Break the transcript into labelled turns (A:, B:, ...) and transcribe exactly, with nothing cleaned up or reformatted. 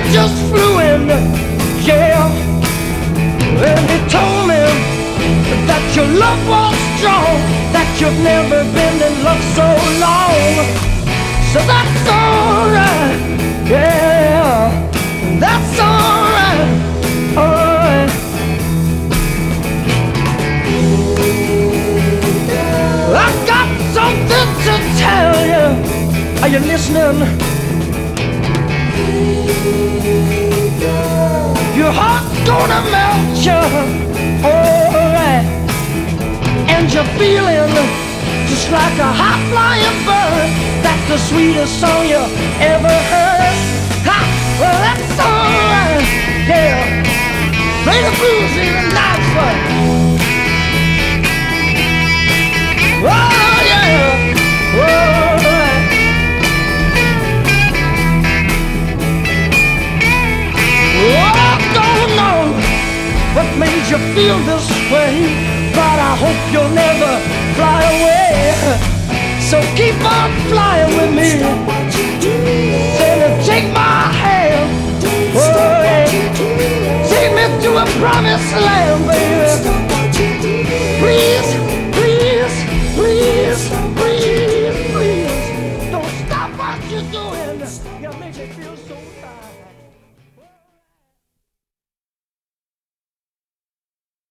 A: just flew in, yeah. And he told me that your love was strong, that you've never been in love so long. So that's alright, yeah, that's alright, alright. I've got something to tell you. Are you listening? Your heart's gonna melt you, alright. And you're feeling just like a high flying bird. That's the sweetest song you ever heard. Ha! Well, that's alright, yeah. Play the blues in the night for oh, yeah. Alright. Oh, I don't know what made you feel this way, but I hope you'll never fly away. So keep on flying with me. Say, take my hand, oh, yeah. Take me to a promised land, baby.